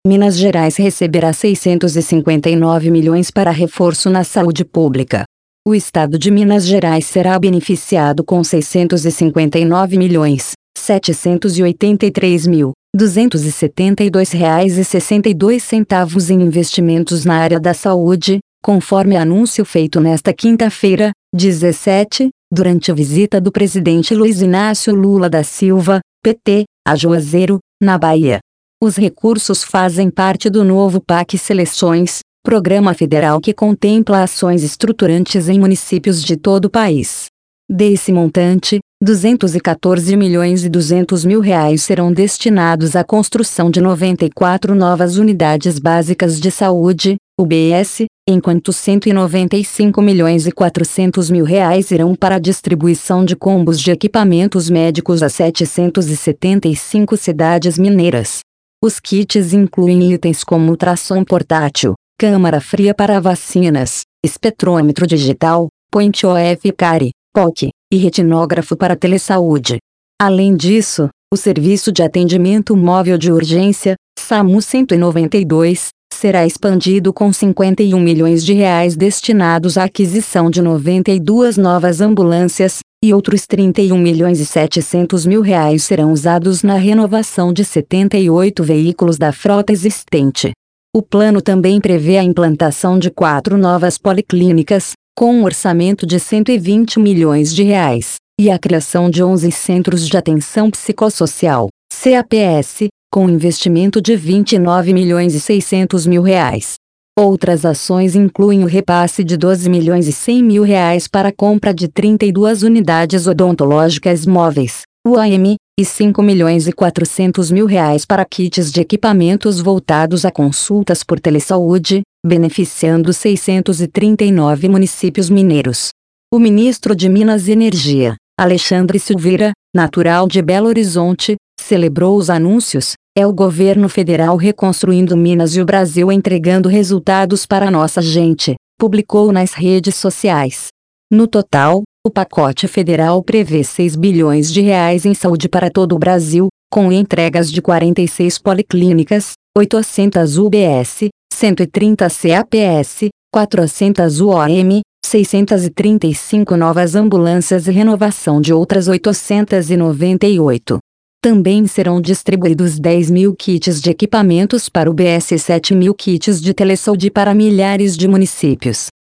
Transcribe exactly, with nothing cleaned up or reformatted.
Minas Gerais receberá seiscentos e cinquenta e nove milhões para reforço na saúde pública. O estado de Minas Gerais será beneficiado com seiscentos e cinquenta e nove milhões, setecentos e oitenta e três mil, duzentos e setenta e dois reais e sessenta e dois centavos em investimentos na área da saúde, conforme anúncio feito nesta quinta-feira, dezessete, durante a visita do presidente Luiz Inácio Lula da Silva, P T, a Juazeiro, na Bahia. Os recursos fazem parte do novo P A C Seleções, programa federal que contempla ações estruturantes em municípios de todo o país. Desse montante, duzentos e quatorze milhões e duzentos mil reais serão destinados à construção de noventa e quatro novas unidades básicas de saúde, U B S, enquanto cento e noventa e cinco milhões e quatrocentos mil reais irão para a distribuição de combos de equipamentos médicos a setecentas e setenta e cinco cidades mineiras. Os kits incluem itens como ultrassom portátil, câmara fria para vacinas, espectrômetro digital, point-of-care, P O C, e retinógrafo para telesaúde. Além disso, o Serviço de Atendimento Móvel de Urgência, SAMU cento e noventa e dois, será expandido com cinquenta e um milhões de reais destinados à aquisição de noventa e duas novas ambulâncias, e outros trinta e um milhões e setecentos mil reais serão usados na renovação de setenta e oito veículos da frota existente. O plano também prevê a implantação de quatro novas policlínicas, com um orçamento de cento e vinte milhões de reais, e a criação de onze Centros de Atenção Psicossocial, C A P S, com investimento de vinte e nove milhões e seiscentos mil reais. Outras ações incluem o repasse de doze milhões e cem mil reais para a compra de trinta e duas unidades odontológicas móveis, U A M, e cinco milhões e quatrocentos mil reais para kits de equipamentos voltados a consultas por telesaúde, beneficiando seiscentos e trinta e nove municípios mineiros. O ministro de Minas e Energia, Alexandre Silveira, natural de Belo Horizonte, celebrou os anúncios. É o governo federal reconstruindo Minas e o Brasil entregando resultados para nossa gente, publicou nas redes sociais. No total, o pacote federal prevê seis bilhões de reais em saúde para todo o Brasil, com entregas de quarenta e seis policlínicas, oitocentas U B S, cento e trinta C A P S, quatrocentas U O M, seiscentas e trinta e cinco novas ambulâncias e renovação de outras oitocentas e noventa e oito. Também serão distribuídos dez mil kits de equipamentos para o U B S e sete mil kits de telesaúde para milhares de municípios.